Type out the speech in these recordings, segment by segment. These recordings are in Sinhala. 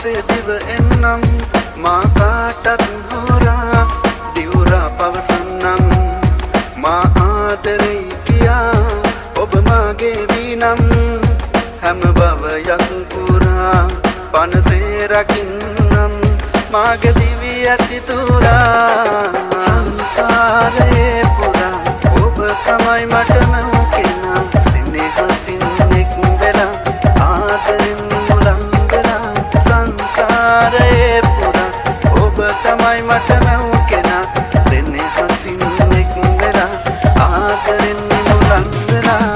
රහසේ දිව එන්නම් මා කාටත් හොරා දිවුරා පවසන්නම් මා ආදරෙයි කියා ඔබ මාගේ වීනම් හැම භවයක් පුරා පනසේ රකින්නම් මාගේ දිවි ඇති තුරා සංසාරේ පුරා ඔබ තමයි මටම කෙනා සිනහසින් එක් වෙලා ආදරෙන් මුලන් වෙලා සංසාරේ පුරා ඔබ තමයි මටම කෙනා සිනහසින් එක් වෙලා ආදරෙන් මුලන් වෙලා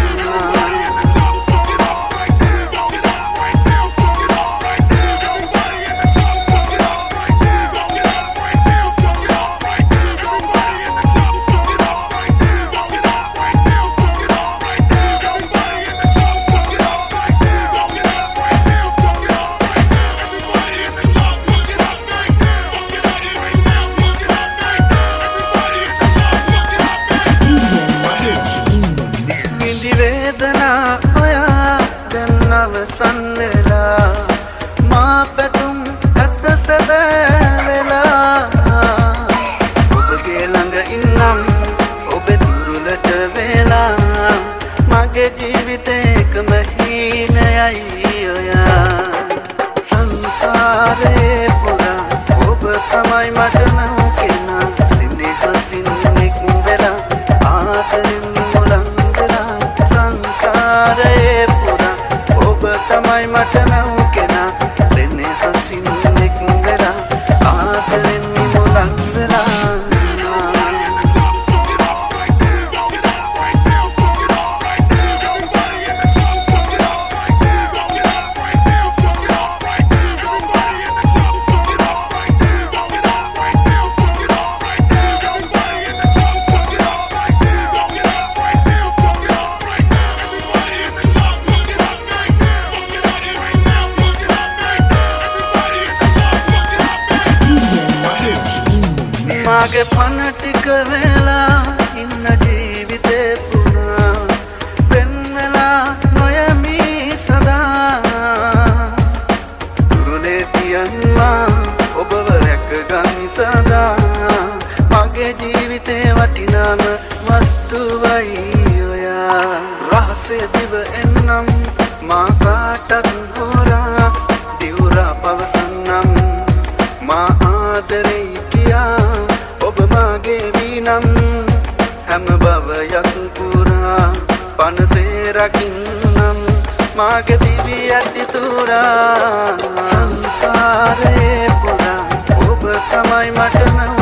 සන්නලා මා පැතුම් ඇත්ත සැබෑවෙලා ඔබගේ ළඟ ඉන්නම් ඔබේ දුරුලට වෙලා මගේ ජීවිතේ එකම හීනයයි ඔයා සංසාරේ පුරා ඔබ තමයි මටම කෙනා සිනහසින් එක් වෙලා ආදරෙන් මුලන් වෙලා සංසාරේ තමයි මටම කෙනා සිනහසින් එක් වෙලා ආදරෙන් මුලන් වෙලා මාගේ පන ටික වෙලා ඉන්න ජීවිතේ පුරා වෙන් වෙලා නොයමි සදා දුරේ තියන්නා ඔබව රැකගනි සදා මගේ ජීවිතේ වටිනාම වස්තුවයි ඔයා රහසේ දිව එන්නම් මා කාටත් හොරා දිවුරා පවසන්නම් මා ආදරෙයි කියා ඔබ මාගේ වීනම් හැම භවයක් පුරා පනසේ රකින්නම් මාගේ දිවි ඇති තුරා සංසාරේ පුරා ඔබ තමයි මටම